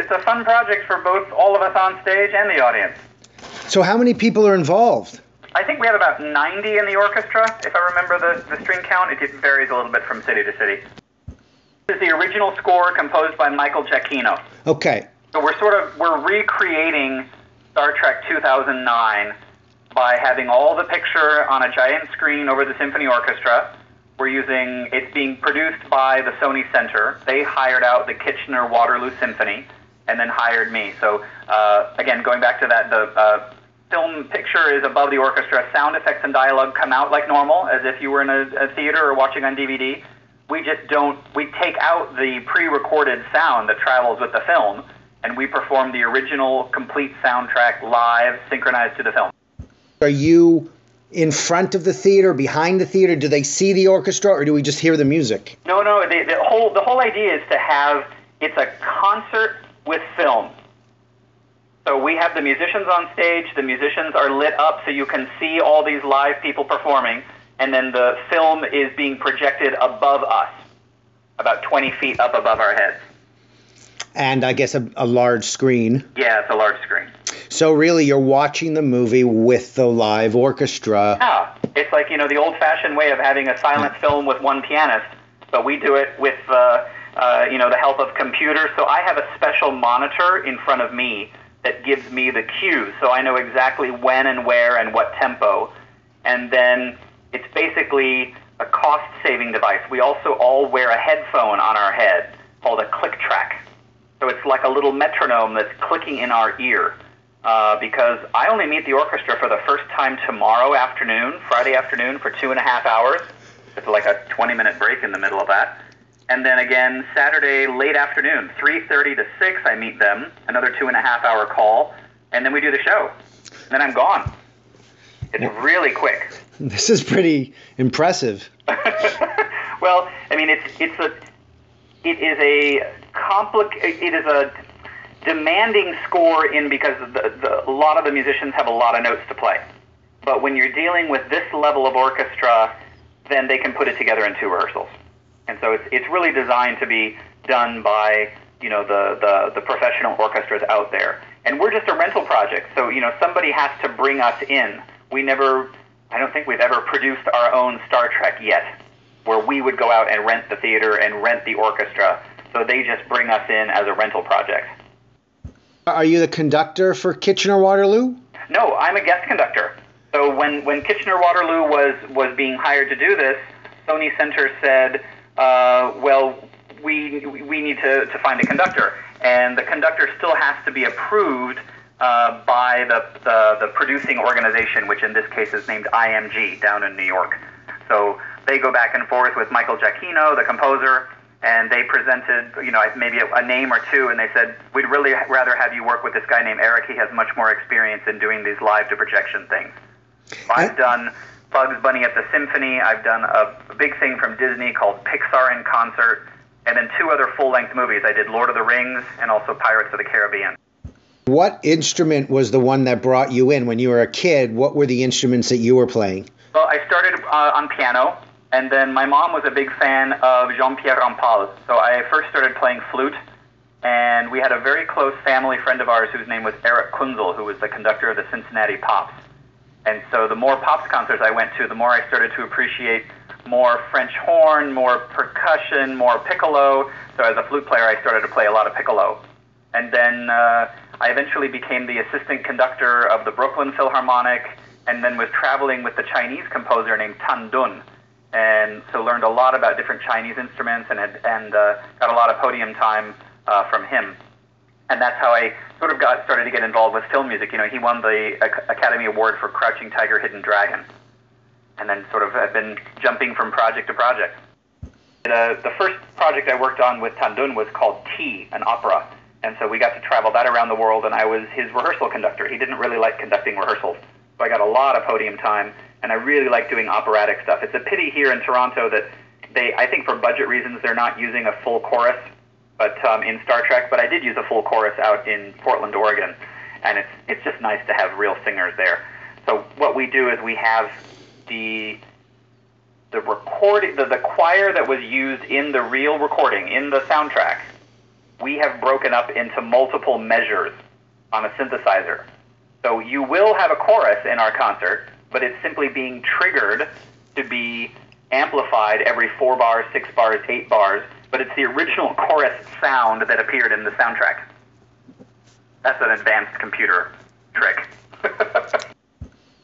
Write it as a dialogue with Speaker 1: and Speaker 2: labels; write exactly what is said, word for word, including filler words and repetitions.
Speaker 1: it's a fun project for both all of us on stage and the audience.
Speaker 2: So how many people are involved?
Speaker 1: I think we have about ninety in the orchestra, if I remember the, the string count. It varies a little bit from city to city. This is the original score composed by Michael Giacchino.
Speaker 2: Okay.
Speaker 1: So we're sort of, we're recreating Star Trek two thousand nine by having all the picture on a giant screen over the symphony orchestra. We're using, it's being produced by the Sony Center. They hired out the Kitchener-Waterloo Symphony and then hired me. So uh, again, going back to that, the uh, film picture is above the orchestra. Sound effects and dialogue come out like normal, as if you were in a, a theater or watching on D V D. We just don't, we take out the pre-recorded sound that travels with the film, and we perform the original complete soundtrack live, synchronized to the film.
Speaker 2: Are you in front of the theater, behind the theater? Do they see the orchestra, or do we just hear the music?
Speaker 1: No, no. The, the whole the whole idea is to have, it's a concert with film. So we have the musicians on stage. The musicians are lit up so you can see all these live people performing, and then the film is being projected above us, about twenty feet up above our heads.
Speaker 2: And I guess a, a large screen.
Speaker 1: Yeah, it's a large screen.
Speaker 2: So really, you're watching the movie with the live orchestra.
Speaker 1: Yeah, it's like, you know, the old-fashioned way of having a silent film with one pianist, but we do it with, uh, uh, you know, the help of computers. So I have a special monitor in front of me that gives me the cues, so I know exactly when and where and what tempo. And then it's basically a cost-saving device. We also all wear a headphone on our head called a click track. So it's like a little metronome that's clicking in our ear. Uh, because I only meet the orchestra for the first time tomorrow afternoon, Friday afternoon, for two and a half hours. It's like a twenty-minute break in the middle of that. And then again, Saturday late afternoon, three thirty to six, I meat them, another two and a half hour call, and then we do the show. And then I'm gone. It's really quick.
Speaker 2: This is pretty impressive.
Speaker 1: Well, I mean, it's it's a it is a complic it is a demanding score in because the, the, a lot of the musicians have a lot of notes to play. But when you're dealing with this level of orchestra, then they can put it together in two rehearsals. And so it's it's really designed to be done by, you know, the, the, the professional orchestras out there. And we're just a rental project, so, you know, somebody has to bring us in. We never, I don't think we've ever produced our own Star Trek yet, where we would go out and rent the theater and rent the orchestra. So they just bring us in as a rental project.
Speaker 2: Are you the conductor for Kitchener-Waterloo?
Speaker 1: No, I'm a guest conductor. So when, when Kitchener-Waterloo was, was being hired to do this, Sony Center said, uh, well, we, we need to, to find a conductor. And the conductor still has to be approved uh, by the, the, the producing organization, which in this case is named I M G down in New York. So they go back and forth with Michael Giacchino, the composer, and they presented, you know, maybe a, a name or two, and they said, we'd really rather have you work with this guy named Eric. He has much more experience in doing these live-to-projection things. So I've done Bugs Bunny at the Symphony. I've done a, a big thing from Disney called Pixar in Concert, and then two other full-length movies. I did Lord of the Rings and also Pirates of the Caribbean.
Speaker 2: What instrument was the one that brought you in? When you were a kid, what were the instruments that you were playing?
Speaker 1: Well, I started uh, on piano. And then my mom was a big fan of Jean-Pierre Rampal. So I first started playing flute, and we had a very close family friend of ours whose name was Eric Kunzel, who was the conductor of the Cincinnati Pops. And so the more Pops concerts I went to, the more I started to appreciate more French horn, more percussion, more piccolo. So as a flute player, I started to play a lot of piccolo. And then uh, I eventually became the assistant conductor of the Brooklyn Philharmonic, and then was traveling with the Chinese composer named Tan Dun. And so learned a lot about different Chinese instruments and had, and uh, got a lot of podium time uh, from him. And that's how I sort of got started to get involved with film music. You know, he won the Academy Award for Crouching Tiger, Hidden Dragon. And then sort of have been jumping from project to project. The, the first project I worked on with Tan Dun was called Tea, an opera. And so we got to travel that around the world, and I was his rehearsal conductor. He didn't really like conducting rehearsals. So I got a lot of podium time. And I really like doing operatic stuff. It's a pity here in Toronto that they, I think for budget reasons, they're not using a full chorus but um, in Star Trek. But I did use a full chorus out in Portland, Oregon. And it's it's just nice to have real singers there. So what we do is we have the the recording, the, the choir that was used in the real recording, in the soundtrack. we have broken up into multiple measures on a synthesizer. So you will have a chorus in our concert, but it's simply being triggered to be amplified every four bars, six bars, eight bars, but it's the original chorus sound that appeared in the soundtrack. That's an advanced computer trick.